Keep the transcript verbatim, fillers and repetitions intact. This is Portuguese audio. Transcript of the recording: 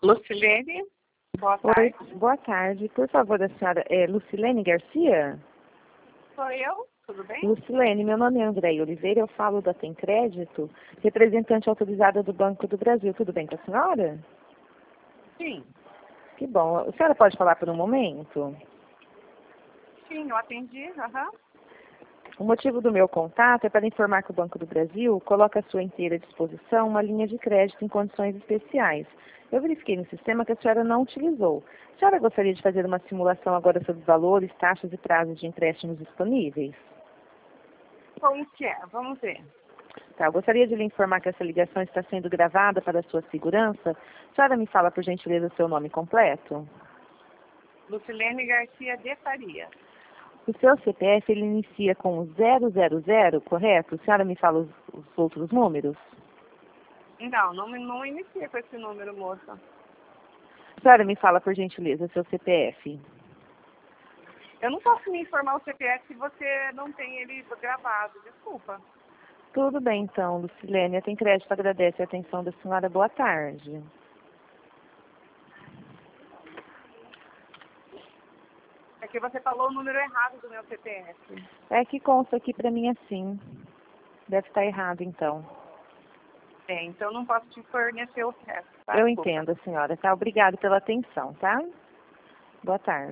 Lucilene, boa Oi, tarde. boa tarde. Por favor, a senhora é Lucilene Garcia? Sou eu, tudo bem? Lucilene, meu nome é Andréia Oliveira, eu falo da Tem Crédito, representante autorizada do Banco do Brasil. Tudo bem com a senhora? Sim, Que bom. A senhora pode falar por um momento? sim, eu atendi, aham. O motivo do meu contato é para informar que o Banco do Brasil coloca à sua inteira disposição uma linha de crédito em condições especiais. Eu verifiquei no sistema que a senhora não utilizou. A senhora gostaria de fazer uma simulação agora sobre os valores, taxas e prazos de empréstimos disponíveis? Como que é? Vamos ver. Tá, eu gostaria de lhe informar que essa ligação está sendo gravada para a sua segurança. A senhora me fala, por gentileza, o seu nome completo? Lucilene Garcia de Faria. O seu C P F, ele inicia com zero zero zero, correto? A senhora me fala os, os outros números? Não, não, me- não inicia com esse número, moça. A senhora me fala, por gentileza, o seu C P F? Eu não posso me informar o C P F se você não tem ele gravado, desculpa. Tudo bem, então, Lucilene. A Tem Crédito agradece a atenção da senhora. Boa tarde. É que você falou o número errado do meu C P F. É que consta aqui para mim assim. Deve estar errado, então. É, então eu não posso te fornecer o resto, tá? Eu Desculpa. entendo, senhora, tá? Obrigada pela atenção, tá? Boa tarde.